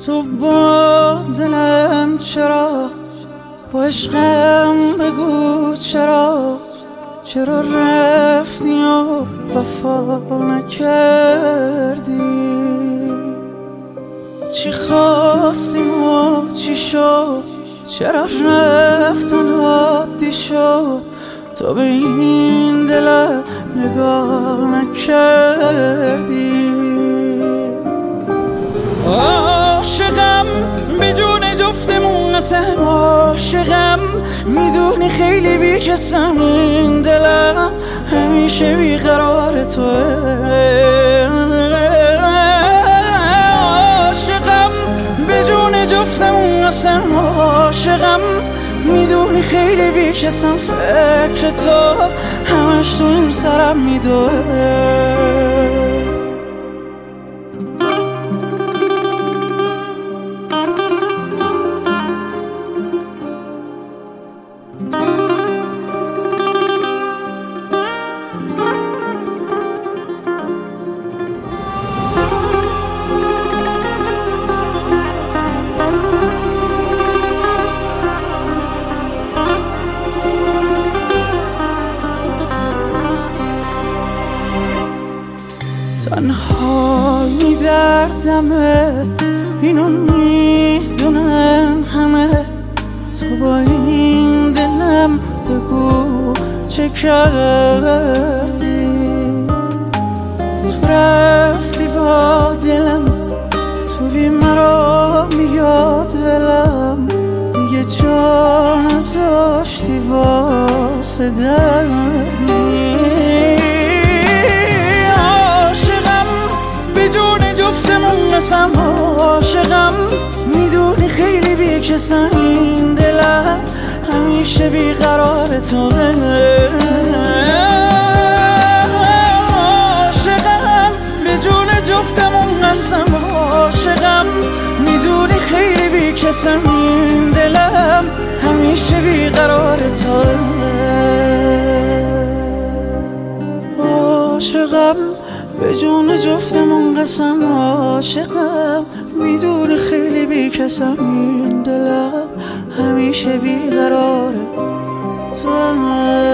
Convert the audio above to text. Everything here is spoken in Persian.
تو با دلم چرا، با عشقم بگو چرا رفتی و وفا نکردی؟ چی خواستیم و چی شد؟ چرا رفتن عادی شد؟ تو به این دلم نگاه نکردی. عاشقم بدون جفتمون قسم، عاشقم میدونی خیلی بیکسم، این دلم همیشه بیقرار توه. عاشقم بدون جفتمون قسم، عاشقم میدونی خیلی بیکسم، فکر تو همش تو این سرم میدوه. تنهایی دردمه، اینو میدونن همه، تو با این دلم بگو چه کردی؟ تو رفتی با دلم، تو بی مرا میاد ولم، دیگه جا نذاشتی واسه دردی. قسم عاشقم میدونی خیلی بیکسم، این دلم همیشه بیقرار توه. عاشقم به جون جفتمون قسم، عاشقم میدونی خیلی بیکسم، این دلم همیشه بیقرار توه. عاشقم به جون جفتمون قسم، عاشقم میدونی خیلی بیکسم، این دلم همیشه بیقراره تو.